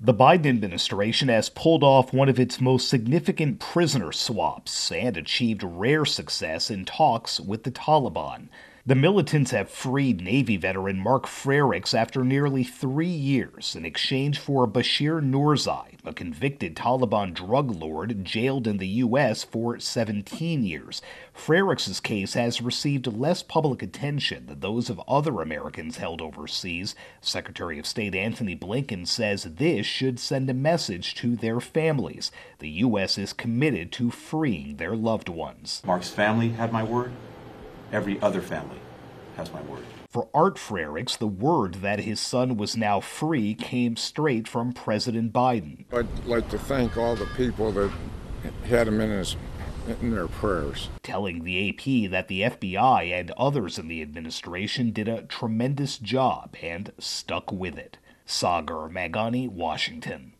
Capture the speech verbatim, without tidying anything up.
The Biden administration has pulled off one of its most significant prisoner swaps and achieved rare success in talks with the Taliban. The militants have freed Navy veteran Mark Frerichs after nearly three years in exchange for Bashir Noorzai, a convicted Taliban drug lord jailed in the U S for seventeen years. Frerichs' case has received less public attention than those of other Americans held overseas. Secretary of State Antony Blinken says this should send a message to their families. The U S is committed to freeing their loved ones. Mark's family had my word. Every other family has my word. For Art Frerichs, the word that his son was now free came straight from President Biden. I'd like to thank all the people that had him in, his, in their prayers. Telling the A P that the F B I and others in the administration did a tremendous job and stuck with it. Sagar Meghani, Washington.